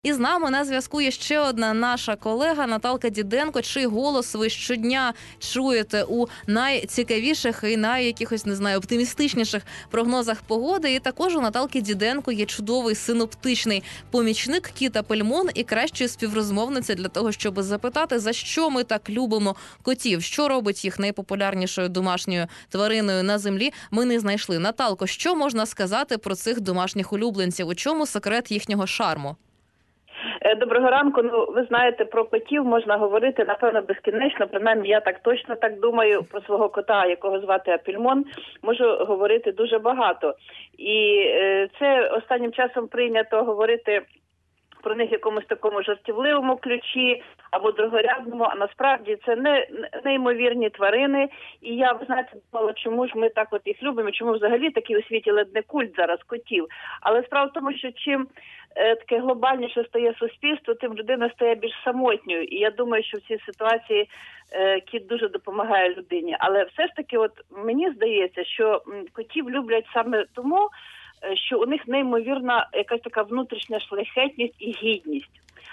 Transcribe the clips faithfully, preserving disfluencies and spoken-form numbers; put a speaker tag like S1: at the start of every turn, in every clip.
S1: І з нами на зв'язку є ще одна наша колега Наталка Діденко, чий голос ви щодня чуєте у найцікавіших і найякихось, не знаю, оптимістичніших прогнозах погоди. І також у Наталки Діденко є чудовий синоптичний помічник Кіта Пельмон і кращої співрозмовниці для того, щоб запитати, за що ми так любимо котів, що робить їх найпопулярнішою домашньою твариною на землі, ми не знайшли. Наталко, що можна сказати про цих домашніх улюбленців? У чому секрет їхнього шарму?
S2: Доброго ранку. Ну, ви знаєте, про котів можна говорити, напевно, безкінечно. Принаймні, я так точно так думаю про свого кота, якого звати Апельмон, можу говорити дуже багато. І е, це останнім часом прийнято говорити про них в якомусь такому жартівливому ключі або другорядному, а насправді це не неймовірні тварини. І я, ви знаєте, думала, чому ж ми так от їх любимо, чому взагалі такий у світі ледь не культ зараз котів. Але справа в тому, що чим е, таке глобальніше стає суспільство, тим людина стає більш самотньою. І я думаю, що в цій ситуації е, кіт дуже допомагає людині. Але все ж таки, от мені здається, що м, котів люблять саме тому, що у них неймовірна якась така внутрішня шляхетність і гідність.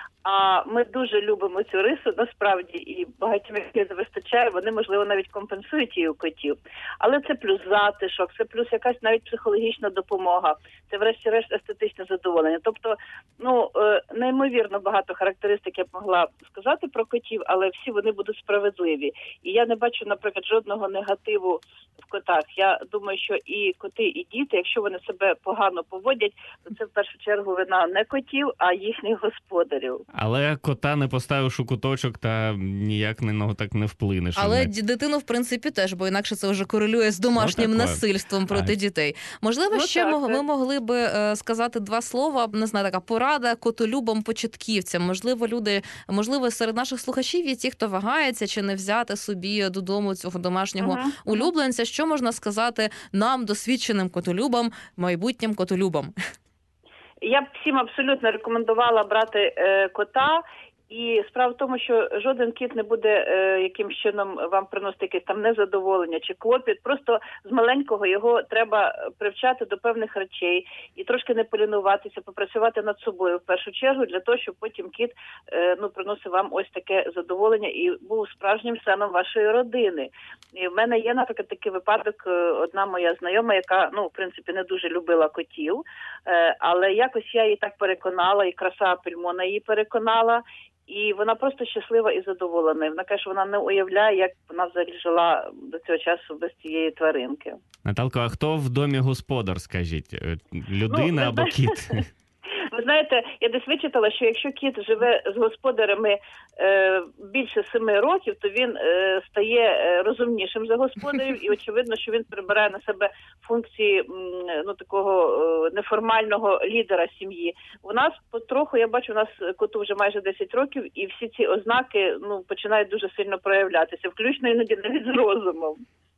S2: А ми дуже любимо цю рису, насправді, і багатьом їх не вистачає, вони, можливо, навіть компенсують її у котів. Але це плюс затишок, це плюс якась навіть психологічна допомога, це врешті-решт естетичне задоволення. Тобто, ну, неймовірно багато характеристик я б могла сказати про котів, але всі вони будуть справедливі. І я не бачу, наприклад, жодного негативу в котах. Я думаю, що і коти, і діти, якщо вони себе погано поводять, то це в першу чергу вина не котів, а їхніх господарів.
S3: Але кота не поставиш у куточок та ніяк на нього так не вплинеш.
S1: Але дитину, в принципі, теж, бо інакше це вже корелює з домашнім ну, насильством проти а. дітей. Можливо, ну, ще так, ми могли би е, сказати два слова, не знаю, така порада котолюбам-початківцям. Можливо, люди, можливо, серед наших слухачів є ті, хто вагається, чи не взяти собі додому цього домашнього uh-huh. улюбленця. Що можна сказати нам, досвідченим котолюбам, майбутнім котолюбам?
S2: Я б всім абсолютно рекомендувала брати е, кота. І справа в тому, що жоден кіт не буде е, якимсь чином вам приносити якесь там незадоволення чи клопіт. Просто з маленького його треба привчати до певних речей і трошки не полінуватися, попрацювати над собою в першу чергу, для того, щоб потім кіт е, ну, приносив вам ось таке задоволення і був справжнім членом вашої родини. І в мене є, наприклад, такий випадок, одна моя знайома, яка, ну, в принципі, не дуже любила котів, е, але якось я її так переконала, і краса Апельмона її переконала, і вона просто щаслива і задоволена. Вона каже, що вона не уявляє, як вона взагалі жила до цього часу без цієї тваринки.
S3: Наталко, а хто в домі господар, скажіть? Людина ну, або кіт?
S2: Ви знаєте, я десь вичитала, що якщо кіт живе з господарями е, більше семи років, то він е, стає розумнішим за господарів, і очевидно, що він прибирає на себе функції ну, такого е, неформального лідера сім'ї. У нас потроху, я бачу, у нас коту вже майже десять років, і всі ці ознаки ну, починають дуже сильно проявлятися, включно іноді навіть з розумом.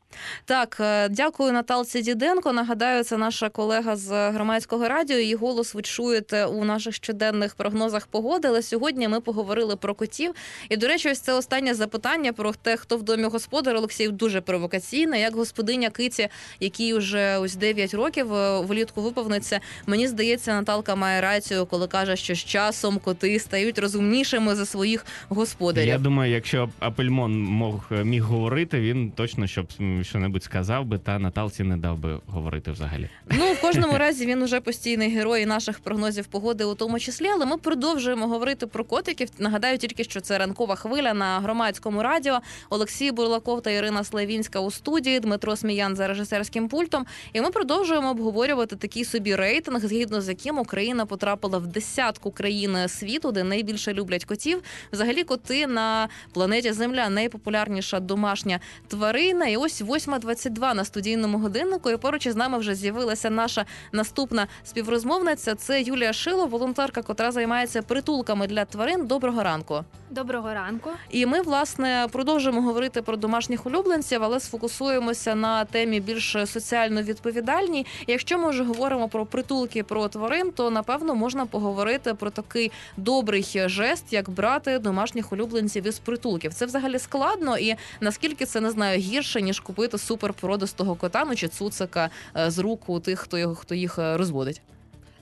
S1: Так, дякую Наталці Діденко. Нагадаю, це наша колега з Громадського радіо. Її голос ви чуєте у наших щоденних прогнозах погоди. Але сьогодні ми поговорили про котів. І, до речі, ось це останнє запитання про те, хто в домі господар, Олексій, дуже провокаційне. Як господиня Киті, якій вже ось дев'ять років влітку виповниться, мені здається, Наталка має рацію, коли каже, що з часом коти стають розумнішими за своїх господарів.
S3: Я думаю, якщо Апельмон мог, міг говорити, він точно, щоб що-небудь сказав би, та Наталці не дав би говорити взагалі.
S1: Ну, в кожному разі він уже постійний герой наших прогнозів погоди у тому числі, але ми продовжуємо говорити про котиків. Нагадаю тільки, що це ранкова хвиля на Громадському радіо. Олексій Бурлаков та Ірина Славінська у студії, Дмитро Сміян за режисерським пультом. І ми продовжуємо обговорювати такий собі рейтинг, згідно з яким Україна потрапила в десятку країн світу, де найбільше люблять котів. Взагалі коти на планеті Земля найпопулярніша домашня тварина. І ось восьма двадцять два на студійному годиннику, і поруч із нами вже з'явилася наша наступна співрозмовниця. Це Юлія Шило, волонтерка, котра займається притулками для тварин. Доброго ранку.
S4: Доброго ранку.
S1: І ми, власне, продовжуємо говорити про домашніх улюбленців, але сфокусуємося на темі більш соціально відповідальній. Якщо ми вже говоримо про притулки, про тварин, то, напевно, можна поговорити про такий добрий жест, як брати домашніх улюбленців із притулків. Це взагалі складно, і наскільки це, не знаю, гірше, ніж купити суперпородистого кота, ну чи цуцика з рук у тих, хто, його, хто їх розводить?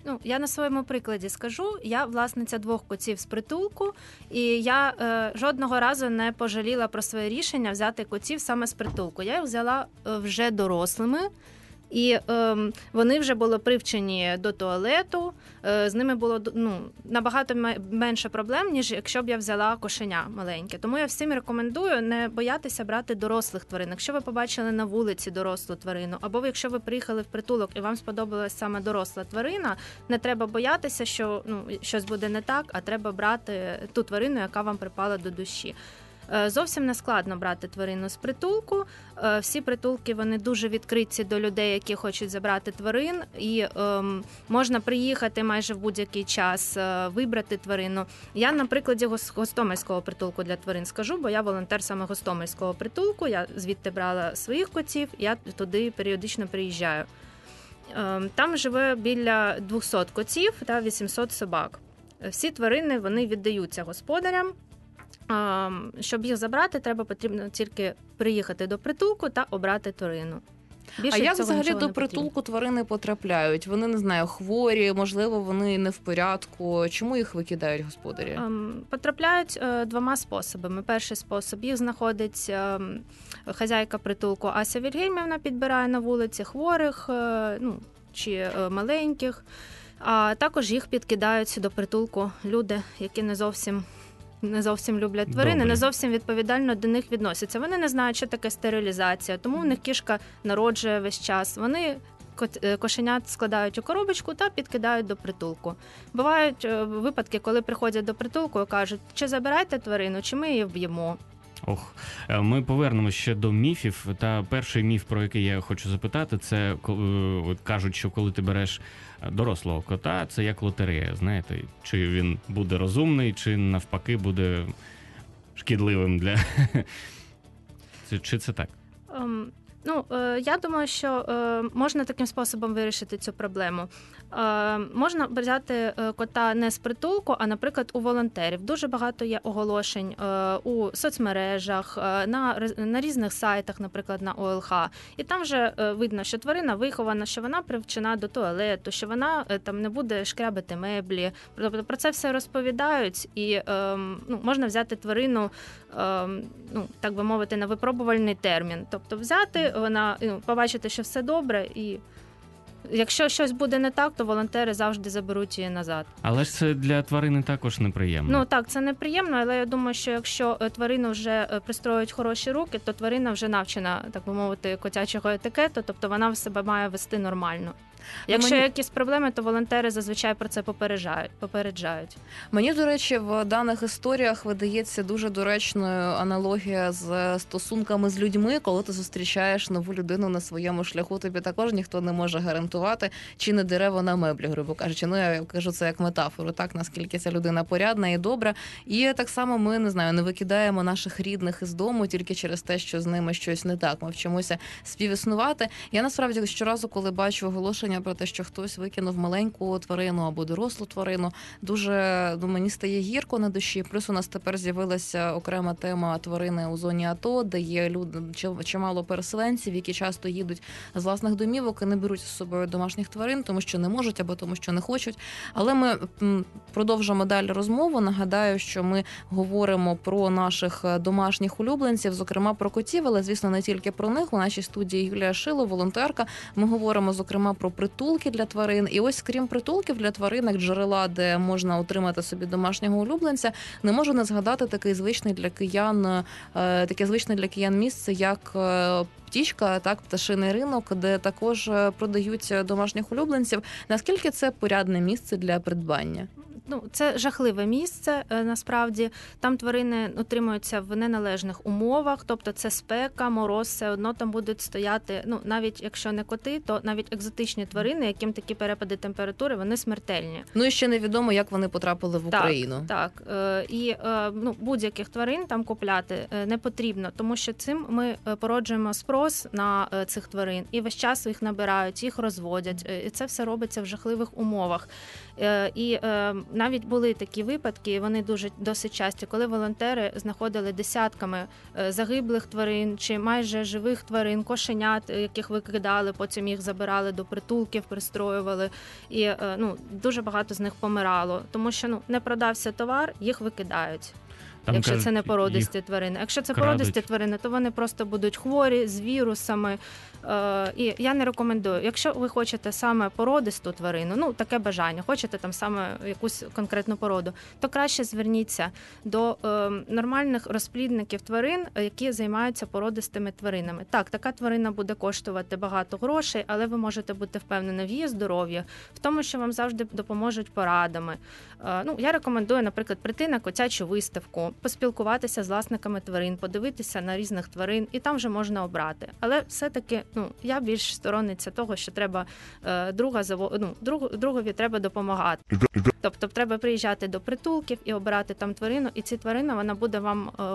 S4: Ну, я на своєму прикладі скажу, я власниця двох котів з притулку, і я е, жодного разу не пожаліла про своє рішення взяти котів саме з притулку. Я їх взяла е, вже дорослими, і е, вони вже були привчені до туалету, е, з ними було ну, набагато менше проблем, ніж якщо б я взяла кошеня маленьке. Тому я всім рекомендую не боятися брати дорослих тварин. Якщо ви побачили на вулиці дорослу тварину, або якщо ви приїхали в притулок і вам сподобалась саме доросла тварина, не треба боятися, що ну, щось буде не так, а треба брати ту тварину, яка вам припала до душі. Зовсім не складно брати тварину з притулку. Всі притулки, вони дуже відкриті до людей, які хочуть забрати тварин. І ем, можна приїхати майже в будь-який час, е, вибрати тварину. Я на прикладі Гостомельського притулку для тварин скажу, бо я волонтер саме Гостомельського притулку. Я звідти брала своїх котів, я туди періодично приїжджаю. Е, там живе біля двісті котів та вісімсот собак. Всі тварини, вони віддаються господарям. Щоб їх забрати, треба потрібно тільки приїхати до притулку та обрати тварину. Більше
S1: а як
S4: цього
S1: взагалі до
S4: не
S1: притулку
S4: потрібно.
S1: тварини потрапляють? Вони, не знаю, хворі, можливо, вони не в порядку. Чому їх викидають господарі?
S4: Ем, Потрапляють е, двома способами. Перший спосіб – їх знаходить е, хазяйка притулку Ася Вільгельмівна, підбирає на вулиці хворих е, ну, чи е, маленьких. А також їх підкидають до притулку люди, які не зовсім не зовсім люблять тварини,
S3: Добре.
S4: не зовсім відповідально до них відносяться. Вони не знають, що таке стерилізація, тому в них кішка народжує весь час. Вони кошенят складають у коробочку та підкидають до притулку. Бувають випадки, коли приходять до притулку і кажуть, чи забирайте тварину, чи ми її вб'ємо.
S3: Ох, ми повернемося ще до міфів. Та перший міф, про який я хочу запитати, це от кажуть, що коли ти береш дорослого кота, це як лотерея, знаєте, чи він буде розумний, чи навпаки буде шкідливим для... Чи це так?
S4: Um... Ну, я думаю, що можна таким способом вирішити цю проблему. Можна взяти кота не з притулку, а, наприклад, у волонтерів. Дуже багато є оголошень у соцмережах, на, на різних сайтах, наприклад, на О Л Х. І там вже видно, що тварина вихована, що вона привчена до туалету, що вона там не буде шкрябати меблі. Тобто про це все розповідають, і ну, можна взяти тварину, ну, так би мовити, на випробувальний термін. Тобто взяти, вона, ну, побачити, що все добре, і якщо щось буде не так, то волонтери завжди заберуть її назад.
S3: Але ж це для тварини також неприємно.
S4: Ну так, це неприємно, але я думаю, що якщо тварину вже пристроюють хороші руки, то тварина вже навчена, так би мовити, котячого етикету, тобто вона в себе має вести нормально. Якщо
S1: мені...
S4: якісь проблеми, то волонтери зазвичай про це попереджають. попереджають.
S1: Мені, до речі, в даних історіях видається дуже доречною аналогія з стосунками з людьми. Коли ти зустрічаєш нову людину на своєму шляху, тобі також ніхто не може гарантувати, чи не дере вона меблі, грубо кажучи. Ну, я кажу це як метафору, так, наскільки ця людина порядна і добра. І так само ми, не знаю, не викидаємо наших рідних із дому тільки через те, що з ними щось не так. Ми вчимося співіснувати. Я, насправді, щоразу, коли бачу оголошення про те, що хтось викинув маленьку тварину або дорослу тварину, дуже, ну, мені стає гірко на душі. Плюс у нас тепер з'явилася окрема тема тварини у зоні АТО, де є люди, чимало переселенців, які часто їдуть з власних домівок і не беруть з собою домашніх тварин, тому що не можуть або тому, що не хочуть. Але ми продовжимо далі розмову. Нагадаю, що ми говоримо про наших домашніх улюбленців, зокрема про котів, але, звісно, не тільки про них. У нашій студії Юлія Шило, волонтерка. Ми говоримо, зокрема, про притулки для тварин. І ось, крім притулків для тварин, як джерела, де можна отримати собі домашнього улюбленця, не можу не згадати такий звичний для киян, таке звичне для киян місце, як птічка, так, пташиний ринок, де також продають домашніх улюбленців. Наскільки це порядне місце для придбання?
S4: Ну, це жахливе місце, насправді. Там тварини утримуються в неналежних умовах, тобто це спека, мороз, все одно там будуть стояти, ну, навіть якщо не коти, то навіть екзотичні тварини, яким такі перепади температури, вони смертельні.
S1: Ну, і ще невідомо, як вони потрапили в Україну.
S4: Так, так. І ну, будь-яких тварин там купляти не потрібно, тому що цим ми породжуємо спрос на цих тварин, і весь час їх набирають, їх розводять, і це все робиться в жахливих умовах. І навіть були такі випадки, і вони дуже досить часті, коли волонтери знаходили десятками е, загиблих тварин чи майже живих тварин, кошенят, яких викидали, потім їх забирали до притулків, пристроювали. І е, ну, дуже багато з них помирало, тому що ну, не продався товар, їх викидають.
S3: Там,
S4: якщо
S3: кажуть,
S4: це не породисті
S3: їх
S4: тварини. Якщо це
S3: крадуть.
S4: породисті тварини, то вони просто будуть хворі з вірусами. Е, і я не рекомендую. Якщо ви хочете саме породисту тварину, ну таке бажання, хочете там саме якусь конкретну породу, то краще зверніться до е, нормальних розплідників тварин, які займаються породистими тваринами. Так, така тварина буде коштувати багато грошей, але ви можете бути впевнені в її здоров'ї, в тому, що вам завжди допоможуть порадами. Е, ну, я рекомендую, наприклад, прийти на котячу виставку, поспілкуватися з власниками тварин, подивитися на різних тварин, і там вже можна обрати. Але все-таки, ну, я більш сторонниця того, що треба е, друга заво... ну, друг... другові треба допомагати. Тобто треба приїжджати до притулків і обирати там тварину, і ці тварина, вона буде вам е,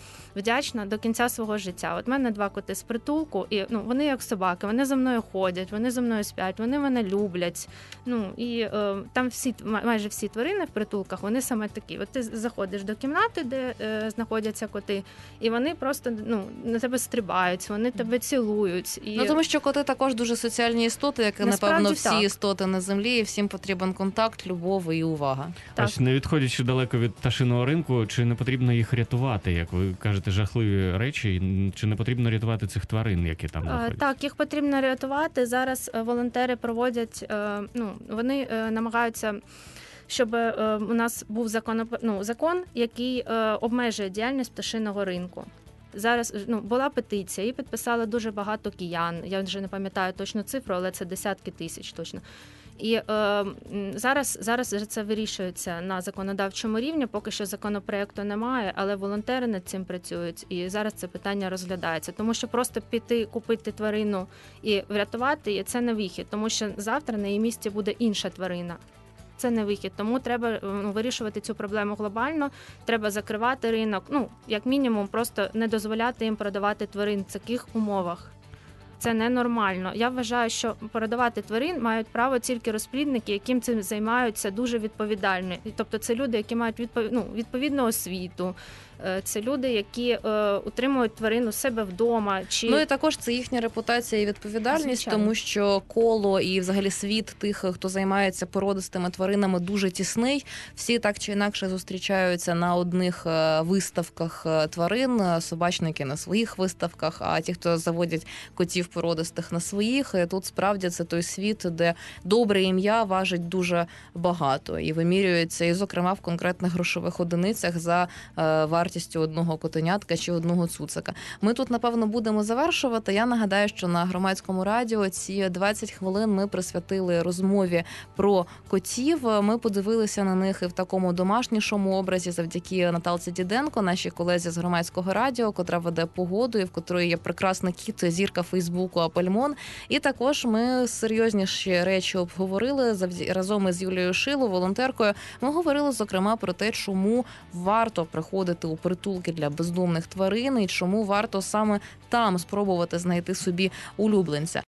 S4: вдячна до кінця свого життя. От в мене два коти з притулку, і ну, вони як собаки, вони за мною ходять, вони за мною сплять, вони мене люблять. Ну, і е, там всі, майже всі тварини в притулках, вони саме такі. От ти заходиш до кімнати, де е, знаходяться коти, і вони просто ну, на тебе стрибають, вони тебе цілують. І...
S1: Ну, тому що коти також дуже соціальні істоти, як,
S4: Насправді,
S1: напевно, всі
S4: так.
S1: істоти на землі, і всім потрібен контакт, любов і увага.
S4: Так.
S3: Ось, не відходячи далеко від пташиного ринку, чи не потрібно їх рятувати, як ви кажете, жахливі речі, чи не потрібно рятувати цих тварин, які там
S4: Е,
S3: знаходяться?
S4: Так, їх потрібно рятувати. Зараз е, волонтери проводять, е, ну, вони е, намагаються, щоб е, у нас був закон, ну, закон, який е, обмежує діяльність пташиного ринку. Зараз ну, була петиція, її підписали дуже багато киян. Я вже не пам'ятаю точну цифру, але це десятки тисяч точно. І е, зараз, зараз це вирішується на законодавчому рівні, поки що законопроекту немає, але волонтери над цим працюють, і зараз це питання розглядається. Тому що просто піти, купити тварину і врятувати її – це не вихід, тому що завтра на її місці буде інша тварина. Це не вихід, тому треба ну, вирішувати цю проблему глобально, треба закривати ринок, ну, як мінімум, просто не дозволяти їм продавати тварин в таких умовах. Це ненормально. Я вважаю, що продавати тварин мають право тільки розплідники, яким цим займаються дуже відповідально. Тобто це люди, які мають відпов... ну, відповідну освіту, це люди, які е, утримують тварину у себе вдома. Чи...
S1: Ну і також це їхня репутація і відповідальність,
S4: Звичайно.
S1: тому що коло і взагалі світ тих, хто займається породистими тваринами, дуже тісний. Всі так чи інакше зустрічаються на одних виставках тварин, собачники на своїх виставках, а ті, хто заводять котів породистих на своїх, тут справді це той світ, де добре ім'я важить дуже багато і вимірюється, і зокрема в конкретних грошових одиницях за вартість вартістю одного котенятка чи одного цуцика. Ми тут, напевно, будемо завершувати. Я нагадаю, що на Громадському радіо ці двадцять хвилин ми присвятили розмові про котів. Ми подивилися на них і в такому домашнішому образі завдяки Наталці Діденко, нашій колезі з Громадського радіо, котра веде погоду і в котрої є прекрасний кіт, зірка Фейсбуку Апельмон. І також ми серйозніші речі обговорили разом із Юлією Шило, волонтеркою. Ми говорили, зокрема, про те, чому варто приходити у притулки для бездомних тварин і чому варто саме там спробувати знайти собі улюбленця.